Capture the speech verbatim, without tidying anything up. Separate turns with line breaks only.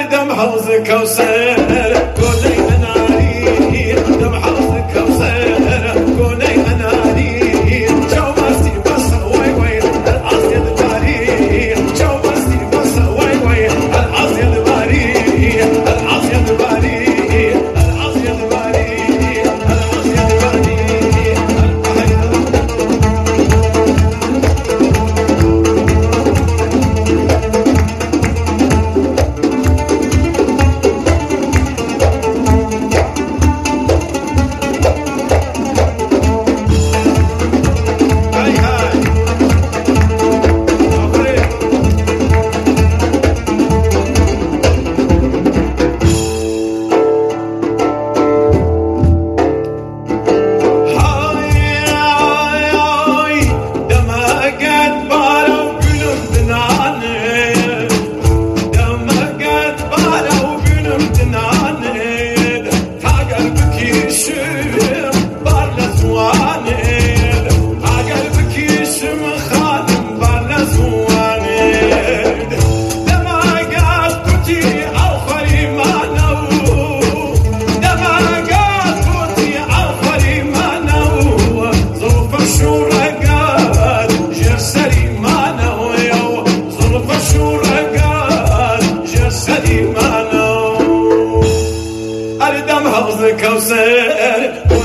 دم حوض کوثر گونه اناری دم حوض کوثر گونه اناری جو مستی بس وای وای العصر الباری جو مستی بس وای وای العصر الباری العصر الباری العصر الباری العصر الباری حوض کوثر